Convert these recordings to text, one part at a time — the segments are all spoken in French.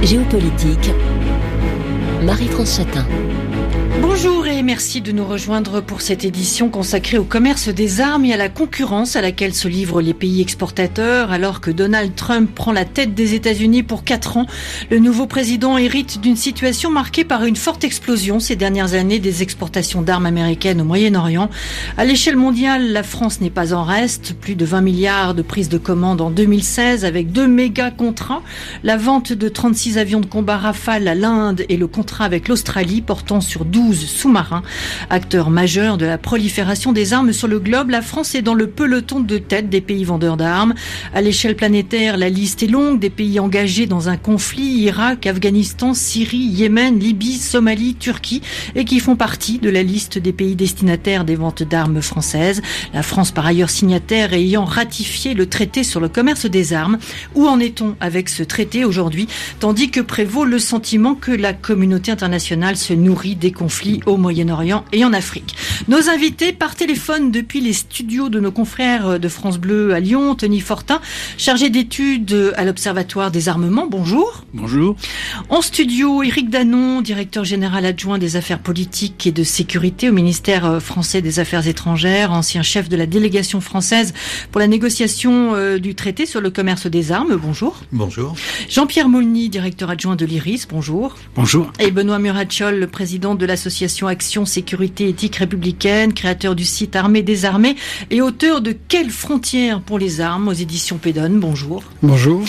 Géopolitique, Marie-France Chatin. Bonjour et merci de nous rejoindre pour cette édition consacrée au commerce des armes et à la concurrence à laquelle se livrent les pays exportateurs. Alors que Donald Trump prend la tête des États-Unis pour 4 ans, le nouveau président hérite d'une situation marquée par une forte explosion ces dernières années des exportations d'armes américaines au Moyen-Orient. À l'échelle mondiale, la France n'est pas en reste. Plus de 20 milliards de prises de commandes en 2016 avec 2 méga contrats. La vente de 36 avions de combat Rafale à l'Inde et le contrat avec l'Australie portant sur 12 sous-marins. Acteur majeur de la prolifération des armes sur le globe, la France est dans le peloton de tête des pays vendeurs d'armes. À l'échelle planétaire, la liste est longue des pays engagés dans un conflit, Irak, Afghanistan, Syrie, Yémen, Libye, Somalie, Turquie, et qui font partie de la liste des pays destinataires des ventes d'armes françaises. La France, par ailleurs signataire et ayant ratifié le traité sur le commerce des armes. Où en est-on avec ce traité aujourd'hui, tandis que prévaut le sentiment que la communauté internationale se nourrit des conflits au Moyen-Orient et en Afrique. Nos invités par téléphone depuis les studios de nos confrères de France Bleu à Lyon, Tony Fortin, chargé d'études à l'Observatoire des armements. Bonjour. Bonjour. En studio, Éric Danon, directeur général adjoint des affaires politiques et de sécurité au ministère français des Affaires étrangères, ancien chef de la délégation française pour la négociation du traité sur le commerce des armes. Bonjour. Bonjour. Jean-Pierre Maulny, directeur adjoint de l'IRIS. Bonjour. Bonjour. Et Benoît Murachol, le président de l'association Action Sécurité Éthique Républicaine, créateur du site Armée des Armées et auteur de Quelles frontières pour les armes aux éditions Pédone. Bonjour. Bonjour.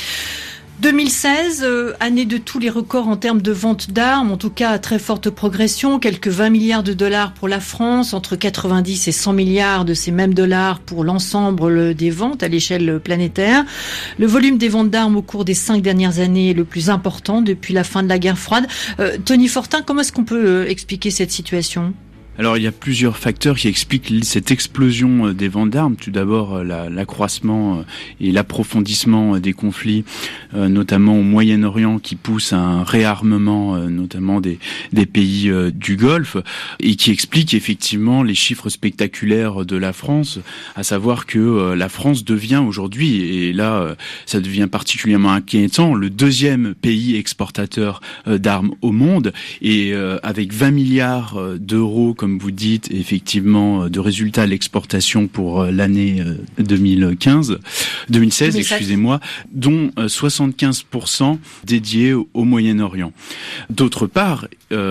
2016, année de tous les records en termes de vente d'armes, en tout cas à très forte progression, quelques 20 milliards de dollars pour la France, entre 90 et 100 milliards de ces mêmes dollars pour l'ensemble des ventes à l'échelle planétaire. Le volume des ventes d'armes au cours des 5 dernières années est le plus important depuis la fin de la guerre froide. Tony Fortin, comment est-ce qu'on peut expliquer cette situation ? Alors il y a plusieurs facteurs qui expliquent cette explosion des ventes d'armes. Tout d'abord l'accroissement et l'approfondissement des conflits, notamment au Moyen-Orient, qui pousse à un réarmement notamment des pays du Golfe, et qui explique effectivement les chiffres spectaculaires de la France, à savoir que la France devient aujourd'hui, et là ça devient particulièrement inquiétant, le 2e pays exportateur d'armes au monde, et avec 20 milliards d'euros, comme vous dites, effectivement, de résultats à l'exportation pour l'année 2016, excusez-moi, dont 75% dédiés au Moyen-Orient. D'autre part,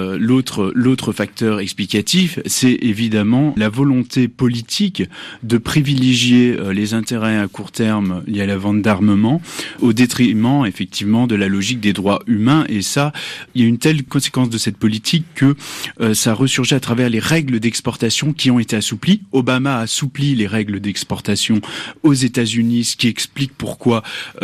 l'autre facteur explicatif, c'est évidemment la volonté politique de privilégier les intérêts à court terme liés à la vente d'armement au détriment, effectivement, de la logique des droits humains. Et ça, il y a une telle conséquence de cette politique que ça ressurgit à travers les règles d'exportation qui ont été assouplies. Obama a assoupli les règles d'exportation aux États-Unis, ce qui explique pourquoi,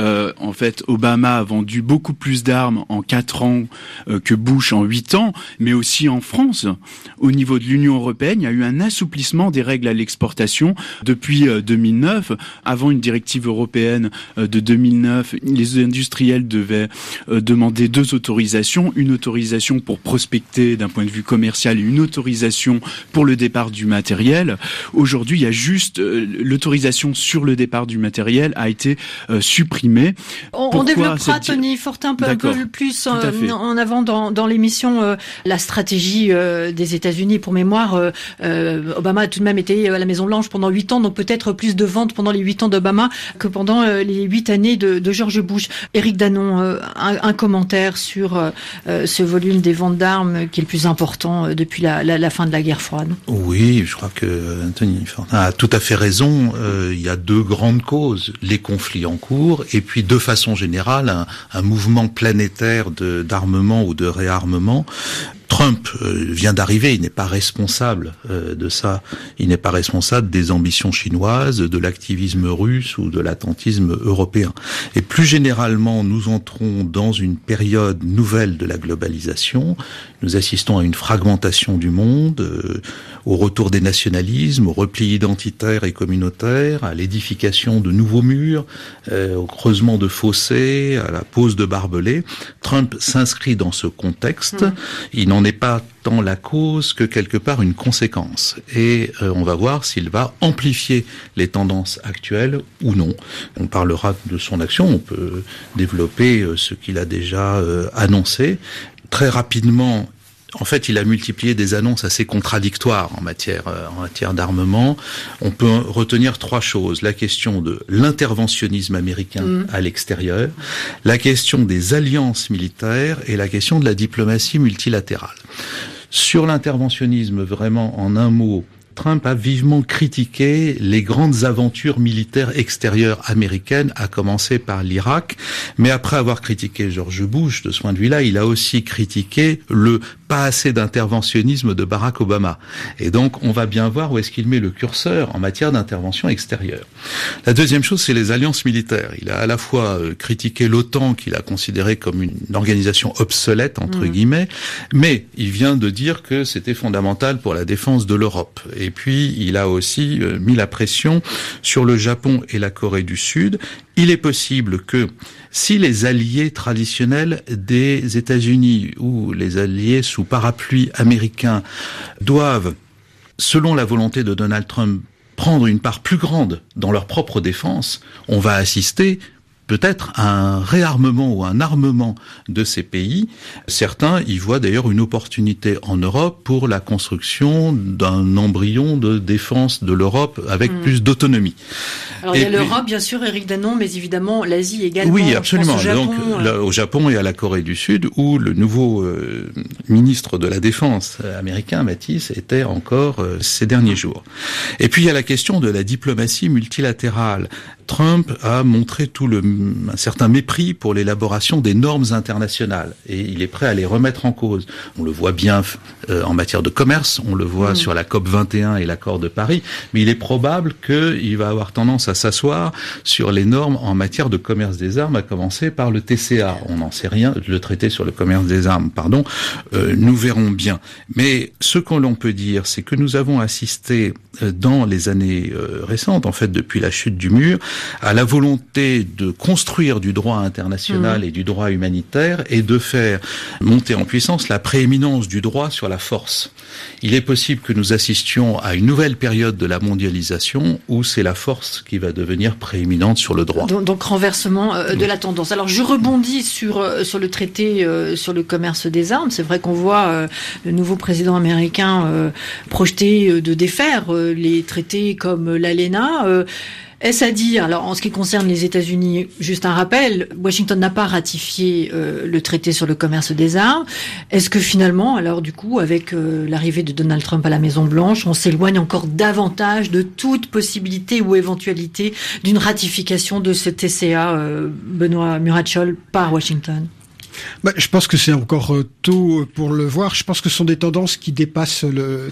en fait, Obama a vendu beaucoup plus d'armes en 4 ans que Bush en 8 ans, mais aussi en France. Au niveau de l'Union européenne, il y a eu un assouplissement des règles à l'exportation depuis 2009. Avant une directive européenne de 2009, les industriels devaient demander 2 autorisations, une autorisation pour prospecter d'un point de vue commercial et une autorisation pour le départ du matériel. Aujourd'hui, il y a juste l'autorisation sur le départ du matériel a été supprimée. On développera, Tony Fortin, un peu plus en avant dans l'émission la stratégie des États-Unis. Pour mémoire, Obama a tout de même été à la Maison-Blanche pendant 8 ans, donc peut-être plus de ventes pendant les 8 ans d'Obama que pendant les 8 années de George Bush. Éric Danon, un commentaire sur ce volume des ventes d'armes qui est le plus important depuis la fin de la guerre froide. Oui, je crois que Anthony Fortin a tout à fait raison. Il y a 2 grandes causes, les conflits en cours et puis de façon générale un mouvement planétaire d'armement ou de réarmement. Trump vient d'arriver, il n'est pas responsable de ça. Il n'est pas responsable des ambitions chinoises, de l'activisme russe ou de l'attentisme européen. Et plus généralement, nous entrons dans une période nouvelle de la globalisation. Nous assistons à une fragmentation du monde, au retour des nationalismes, au repli identitaire et communautaire, à l'édification de nouveaux murs, au creusement de fossés, à la pose de barbelés. Trump s'inscrit dans ce contexte. Il n'en n'en est pas tant la cause que quelque part une conséquence. Et on va voir s'il va amplifier les tendances actuelles ou non. On parlera de son action, on peut développer ce qu'il a déjà annoncé. Très rapidement, en fait, il a multiplié des annonces assez contradictoires en matière d'armement. On peut retenir 3 choses. La question de l'interventionnisme américain à l'extérieur, la question des alliances militaires et la question de la diplomatie multilatérale. Sur l'interventionnisme, vraiment, en un mot, Trump a vivement critiqué les grandes aventures militaires extérieures américaines, à commencer par l'Irak. Mais après avoir critiqué George Bush, de ce point de vue-là, il a aussi critiqué le pas assez d'interventionnisme de Barack Obama. Et donc, on va bien voir où est-ce qu'il met le curseur en matière d'intervention extérieure. La deuxième chose, c'est les alliances militaires. Il a à la fois critiqué l'OTAN, qu'il a considéré comme une organisation obsolète, entre guillemets, mais il vient de dire que c'était fondamental pour la défense de l'Europe. Et puis, il a aussi mis la pression sur le Japon et la Corée du Sud. Il est possible que si les alliés traditionnels des États-Unis ou les alliés sous parapluie américain doivent, selon la volonté de Donald Trump, prendre une part plus grande dans leur propre défense, on va assister peut-être un réarmement ou un armement de ces pays. Certains y voient d'ailleurs une opportunité en Europe pour la construction d'un embryon de défense de l'Europe avec plus d'autonomie. Alors il y a l'Europe, bien sûr, Éric Danon, mais évidemment l'Asie également. Oui, absolument. Au Japon, donc au Japon et à la Corée du Sud, où le nouveau ministre de la Défense américain, Mattis, était encore ces derniers jours. Et puis il y a la question de la diplomatie multilatérale. Trump a montré un certain mépris pour l'élaboration des normes internationales et il est prêt à les remettre en cause. On le voit bien en matière de commerce, on le voit sur la COP 21 et l'accord de Paris, mais il est probable qu'il va avoir tendance à s'asseoir sur les normes en matière de commerce des armes, à commencer par le TCA. On n'en sait rien, le traité sur le commerce des armes, nous verrons bien. Mais ce que l'on peut dire, c'est que nous avons assisté dans les années récentes, en fait depuis la chute du mur, à la volonté de construire du droit international et du droit humanitaire et de faire monter en puissance la prééminence du droit sur la force. Il est possible que nous assistions à une nouvelle période de la mondialisation où c'est la force qui va devenir prééminente sur le droit. Donc renversement de la tendance. Alors je rebondis sur le traité sur le commerce des armes. C'est vrai qu'on voit le nouveau président américain projeter de défaire les traités comme l'ALENA. Est-ce à dire, alors en ce qui concerne les États-Unis, juste un rappel, Washington n'a pas ratifié le traité sur le commerce des armes. Est-ce que finalement, alors du coup, avec l'arrivée de Donald Trump à la Maison-Blanche, on s'éloigne encore davantage de toute possibilité ou éventualité d'une ratification de ce TCA, Benoît Murachol, par Washington ? Je pense que c'est encore tôt pour le voir. Je pense que ce sont des tendances qui dépassent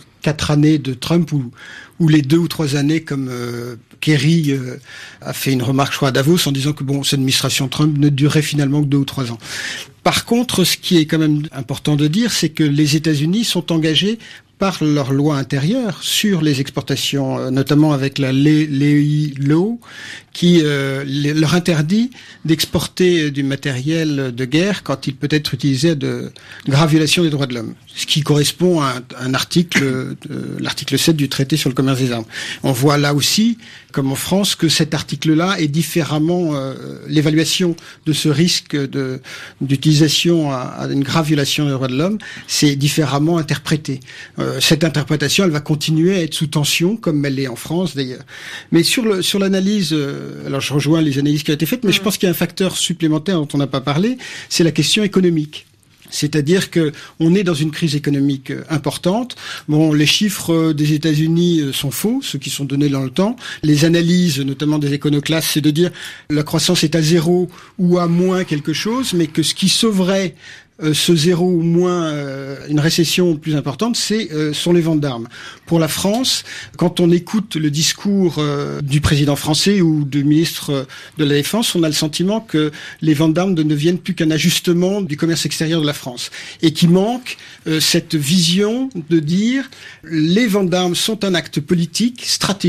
4 années de Trump ou les 2 ou 3 années comme Kerry a fait une remarque, je crois, à Davos en disant que cette administration Trump ne durerait finalement que 2 ou 3 ans. Par contre, ce qui est quand même important de dire, c'est que les États-Unis sont engagés par leur loi intérieure sur les exportations, notamment avec la Leahy Law, qui leur interdit d'exporter du matériel de guerre quand il peut être utilisé de grave violation des droits de l'homme. Ce qui correspond à un article, l'article 7 du traité sur le commerce des armes. On voit là aussi, comme en France, que cet article-là est différemment, l'évaluation de ce risque d'utilisation à une grave violation des droits de l'homme, c'est différemment interprété. Cette interprétation, elle va continuer à être sous tension, comme elle l'est en France d'ailleurs. Mais sur l'analyse, alors je rejoins les analyses qui ont été faites, mais je pense qu'il y a un facteur supplémentaire dont on n'a pas parlé, c'est la question économique. C'est-à-dire que on est dans une crise économique importante. Les chiffres des États-Unis sont faux, ceux qui sont donnés dans le temps. Les analyses, notamment des éconoclastes, c'est de dire la croissance est à 0 ou à moins quelque chose, mais que ce qui sauverait ce 0 ou moins une récession plus importante, sont les ventes d'armes. Pour la France, quand on écoute le discours du président français ou du ministre de la Défense, on a le sentiment que les ventes d'armes ne deviennent plus qu'un ajustement du commerce extérieur de la France et qu'il manque cette vision de dire les ventes d'armes sont un acte politique, stratégique,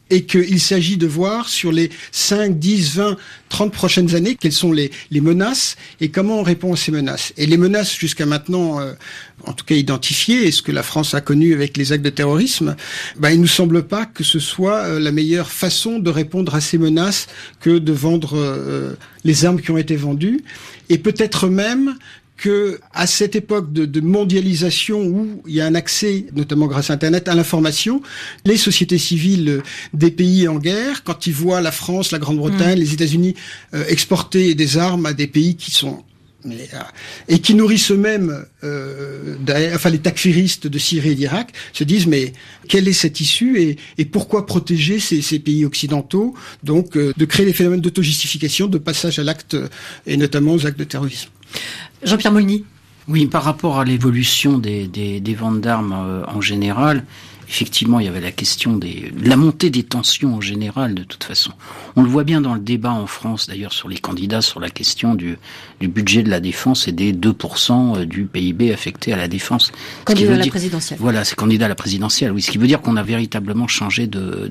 et qu'il s'agit de voir sur les 5, 10, 20, 30 prochaines années quelles sont les menaces et comment on répond à ces menaces. Et les menaces jusqu'à maintenant, en tout cas identifiées, et ce que la France a connu avec les actes de terrorisme, il nous semble pas que ce soit la meilleure façon de répondre à ces menaces que de vendre les armes qui ont été vendues, et peut-être même que à cette époque de mondialisation où il y a un accès, notamment grâce à Internet, à l'information, les sociétés civiles des pays en guerre, quand ils voient la France, la Grande-Bretagne, les États-Unis exporter des armes à des pays qui sont et qui nourrissent eux-mêmes les takfiristes de Syrie et d'Irak, se disent mais quelle est cette issue et pourquoi protéger ces pays occidentaux, donc de créer des phénomènes d'auto-justification, de passage à l'acte et notamment aux actes de terrorisme. Jean-Pierre Molny. Oui, par rapport à l'évolution des ventes d'armes en général, effectivement, il y avait la question de la montée des tensions en général, de toute façon. On le voit bien dans le débat en France, d'ailleurs, sur les candidats, sur la question du budget de la défense et des 2% du PIB affecté à la défense. Candidat à la présidentielle. Voilà, c'est candidat à la présidentielle, oui. Ce qui veut dire qu'on a véritablement changé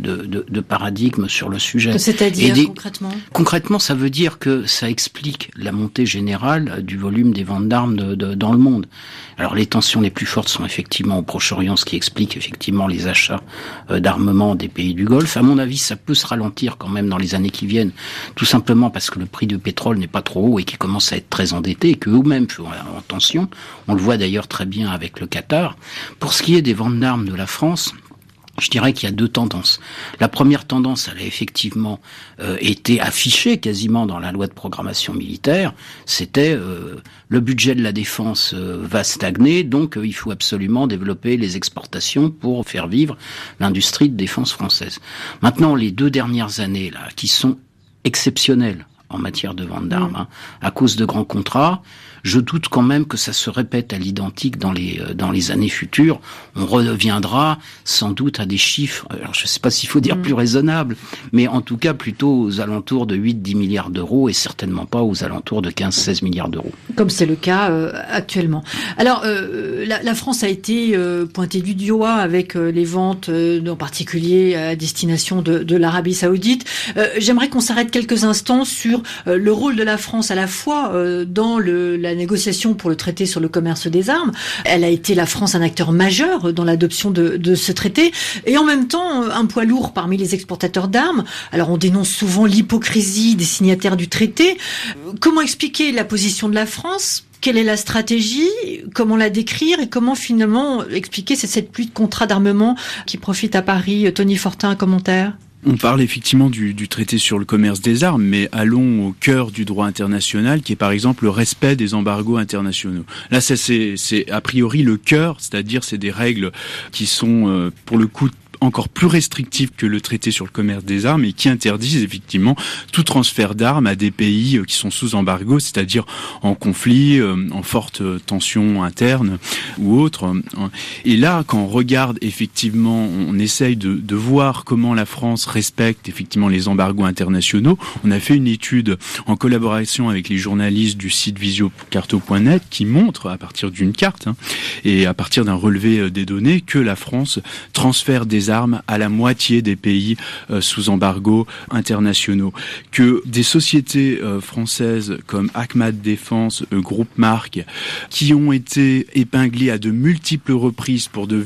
de paradigme sur le sujet. C'est-à-dire, concrètement ? Concrètement, ça veut dire que ça explique la montée générale du volume des ventes d'armes dans le monde. Alors, les tensions les plus fortes sont effectivement au Proche-Orient, ce qui explique effectivement les achats d'armement des pays du Golfe. À mon avis, ça peut se ralentir quand même dans les années qui viennent, tout simplement parce que le prix du pétrole n'est pas trop haut et qu'ils commencent à être très endettés et qu'eux-mêmes sont en tension. On le voit d'ailleurs très bien avec le Qatar. Pour ce qui est des ventes d'armes de la France, je dirais qu'il y a deux tendances. La première tendance, elle a effectivement été affichée quasiment dans la loi de programmation militaire, c'était le budget de la défense va stagner, donc il faut absolument développer les exportations pour faire vivre l'industrie de défense française. Maintenant, les 2 dernières années là, qui sont exceptionnelles en matière de vente d'armes, à cause de grands contrats, je doute quand même que ça se répète à l'identique dans les années futures. On reviendra sans doute à des chiffres, alors je ne sais pas s'il faut dire plus raisonnables, mais en tout cas plutôt aux alentours de 8-10 milliards d'euros et certainement pas aux alentours de 15-16 milliards d'euros. Comme c'est le cas actuellement. Alors, la France a été pointée du doigt avec les ventes, en particulier à destination de l'Arabie Saoudite. J'aimerais qu'on s'arrête quelques instants sur le rôle de la France à la fois dans la négociation pour le traité sur le commerce des armes. Elle a été, la France, un acteur majeur dans l'adoption de ce traité et en même temps un poids lourd parmi les exportateurs d'armes. Alors on dénonce souvent l'hypocrisie des signataires du traité. Comment expliquer la position de la France ? Quelle est la stratégie ? Comment la décrire ? Et comment finalement expliquer cette pluie de contrats d'armement qui profite à Paris ? Tony Fortin, un commentaire ? On parle effectivement du traité sur le commerce des armes, mais allons au cœur du droit international, qui est par exemple le respect des embargos internationaux. Là, ça, c'est a priori le cœur, c'est-à-dire c'est des règles qui sont pour le coup encore plus restrictives que le traité sur le commerce des armes et qui interdisent effectivement tout transfert d'armes à des pays qui sont sous embargo, c'est-à-dire en conflit, en forte tension interne ou autre. Et là, quand on regarde effectivement, on essaye de voir comment la France respecte effectivement les embargos internationaux. On a fait une étude en collaboration avec les journalistes du site visiocarto.net qui montre à partir d'une carte et à partir d'un relevé des données que la France transfère des armes à la moitié des pays sous embargo internationaux, que des sociétés françaises comme Ahmad Défense, Groupe Marc, qui ont été épinglées à de multiples reprises pour de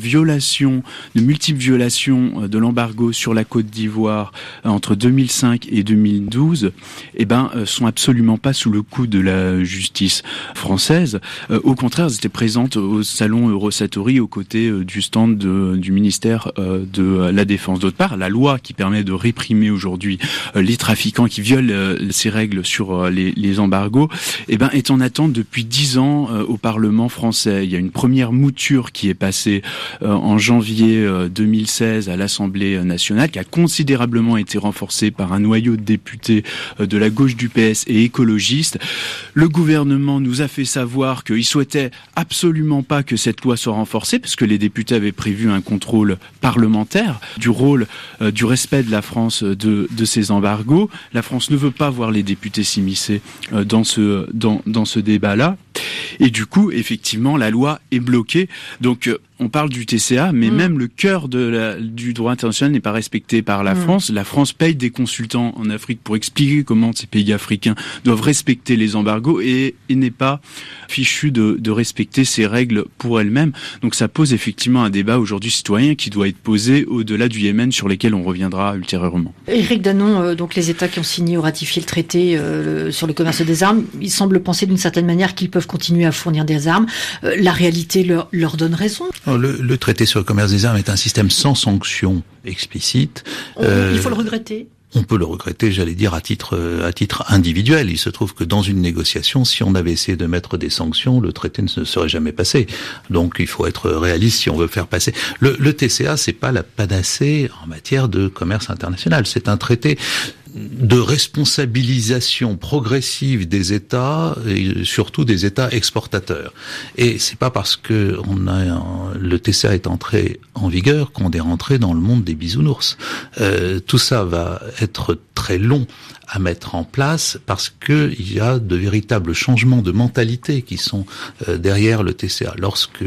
multiples violations de l'embargo sur la Côte d'Ivoire entre 2005 et 2012, sont absolument pas sous le coup de la justice française. Au contraire, elles étaient présentes au salon Eurosatory aux côtés du stand du ministère de la Défense. D'autre part, la loi qui permet de réprimer aujourd'hui les trafiquants qui violent ces règles sur les embargos, est en attente depuis 10 ans au Parlement français. Il y a une première mouture qui est passée en janvier 2016 à l'Assemblée nationale, qui a considérablement été renforcée par un noyau de députés de la gauche du PS et écologistes. Le gouvernement nous a fait savoir qu'il souhaitait absolument pas que cette loi soit renforcée, parce que les députés avaient prévu un contrôle parlementaire du rôle, du respect de la France de ces embargos. La France ne veut pas voir les députés s'immiscer dans ce débat-là. Et du coup, effectivement, la loi est bloquée. Donc, on parle du TCA, mais même le cœur du droit international n'est pas respecté par la France. La France paye des consultants en Afrique pour expliquer comment ces pays africains doivent respecter les embargos et n'est pas fichu de respecter ces règles pour elle-même. Donc ça pose effectivement un débat aujourd'hui citoyen qui doit être posé au-delà du Yémen, sur lesquels on reviendra ultérieurement. Éric Danon, donc les États qui ont signé ou ratifié le traité sur le commerce des armes, ils semblent penser d'une certaine manière qu'ils peuvent continuer à fournir des armes. La réalité leur donne raison. Le traité sur le commerce des armes est un système sans sanction explicite. Il faut le regretter. On peut le regretter, j'allais dire, à titre individuel. Il se trouve que dans une négociation, si on avait essayé de mettre des sanctions, le traité ne se serait jamais passé. Donc il faut être réaliste si on veut faire passer. Le TCA, c'est pas la panacée en matière de commerce international. C'est un traité de responsabilisation progressive des États, et surtout des États exportateurs. Et c'est pas parce que le TCA est entré en vigueur qu'on est rentré dans le monde des bisounours. Tout ça va être très long à mettre en place parce que il y a de véritables changements de mentalité qui sont derrière le TCA. Lorsque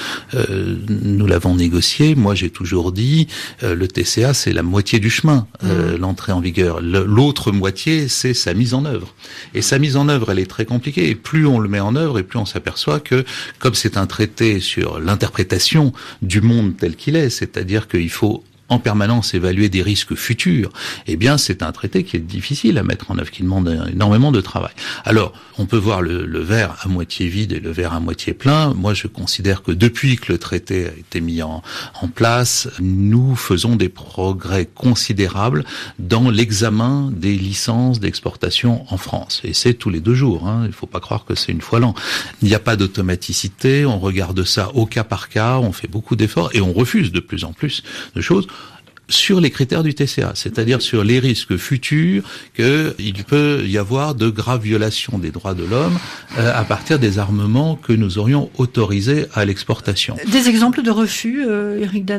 nous l'avons négocié, moi j'ai toujours dit le TCA c'est la moitié du chemin, l'entrée en vigueur. L'autre moitié c'est sa mise en œuvre. Et sa mise en œuvre elle est très compliquée. Et plus on le met en œuvre et plus on s'aperçoit que comme c'est un traité sur l'interprétation du monde tel qu'il est, c'est-à-dire qu'il faut en permanence évaluer des risques futurs, eh bien c'est un traité qui est difficile à mettre en œuvre, qui demande énormément de travail. Alors, on peut voir le verre à moitié vide et le verre à moitié plein. Moi, je considère que depuis que le traité a été mis en place, nous faisons des progrès considérables dans l'examen des licences d'exportation en France. Et c'est tous les 2 jours, hein. Il ne faut pas croire que c'est une fois l'an. Il n'y a pas d'automaticité, on regarde ça au cas par cas, on fait beaucoup d'efforts et on refuse de plus en plus de choses sur les critères du TCA, c'est-à-dire sur les risques futurs qu'il peut y avoir de graves violations des droits de l'homme à partir des armements que nous aurions autorisés à l'exportation. Des exemples de refus, Éric Danon ?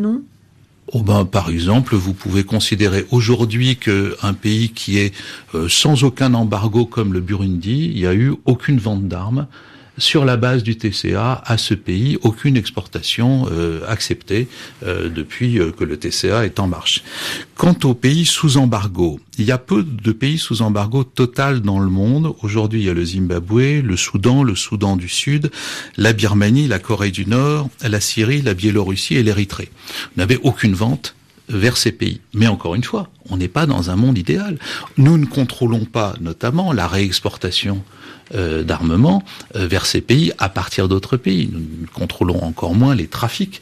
Par exemple, vous pouvez considérer aujourd'hui qu'un pays qui est sans aucun embargo comme le Burundi, il n'y a eu aucune vente d'armes sur la base du TCA à ce pays, aucune exportation acceptée depuis que le TCA est en marche. Quant aux pays sous embargo, il y a peu de pays sous embargo total dans le monde. Aujourd'hui, il y a le Zimbabwe, le Soudan du Sud, la Birmanie, la Corée du Nord, la Syrie, la Biélorussie et l'Érythrée. Vous n'avez aucune vente vers ces pays. Mais encore une fois, on n'est pas dans un monde idéal. Nous ne contrôlons pas notamment la réexportation d'armement vers ces pays à partir d'autres pays. Nous contrôlons encore moins les trafics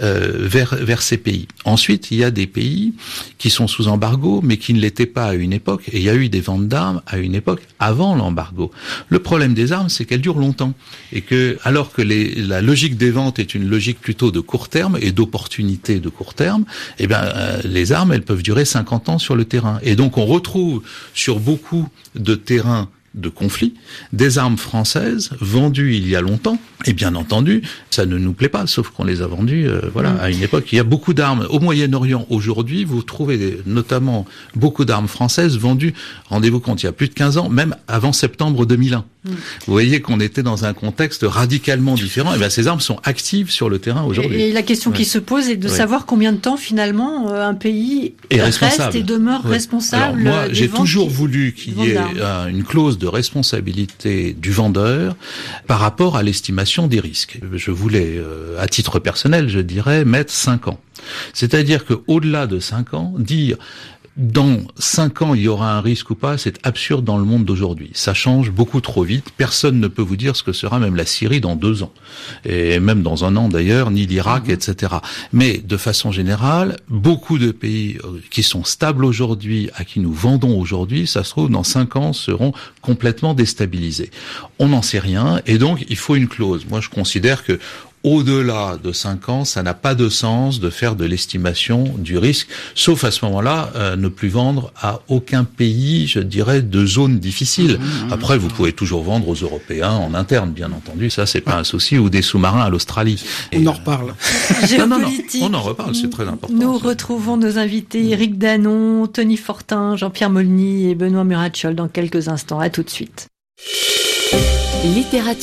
vers ces pays. Ensuite, il y a des pays qui sont sous embargo, mais qui ne l'étaient pas à une époque. Et il y a eu des ventes d'armes à une époque avant l'embargo. Le problème des armes, c'est qu'elles durent longtemps. Et que, alors que la logique des ventes est une logique plutôt de court terme et d'opportunité de court terme, eh bien, les armes, elles peuvent durer 50 ans sur le terrain. Et donc, on retrouve sur beaucoup de terrains de conflit, des armes françaises vendues il y a longtemps, et bien entendu, ça ne nous plaît pas, sauf qu'on les a vendues à une époque. Il y a beaucoup d'armes au Moyen-Orient aujourd'hui, vous trouvez notamment beaucoup d'armes françaises vendues, rendez-vous compte, il y a plus de 15 ans, même avant septembre 2001. Vous voyez qu'on était dans un contexte radicalement différent, et bien ces armes sont actives sur le terrain aujourd'hui. Et la question qui se pose est de savoir combien de temps finalement un pays reste et demeure responsable. Alors moi, j'ai toujours voulu qu'il y ait une clause de responsabilité du vendeur par rapport à l'estimation des risques. Je voulais, à titre personnel, je dirais, mettre 5 ans. C'est-à-dire qu'au-delà de 5 ans, dire dans 5 ans il y aura un risque ou pas, c'est absurde dans le monde d'aujourd'hui. Ça change beaucoup trop vite. Personne ne peut vous dire ce que sera même la Syrie dans 2 ans. Et même dans 1 an d'ailleurs, ni l'Irak, etc. Mais de façon générale, beaucoup de pays qui sont stables aujourd'hui, à qui nous vendons aujourd'hui, ça se trouve dans 5 ans seront complètement déstabilisés. On n'en sait rien et donc il faut une clause. Moi je considère que au-delà de 5 ans, ça n'a pas de sens de faire de l'estimation du risque, sauf à ce moment-là, ne plus vendre à aucun pays, je dirais, de zone difficile. Après, vous pouvez toujours vendre aux Européens en interne, bien entendu, ça c'est pas un souci, ou des sous-marins à l'Australie. On en reparle. Géopolitique. Non, on en reparle, c'est très important. Nous retrouvons nos invités Éric Danon, Tony Fortin, Jean-Pierre Molny et Benoît Murachol dans quelques instants. À tout de suite. Littérature.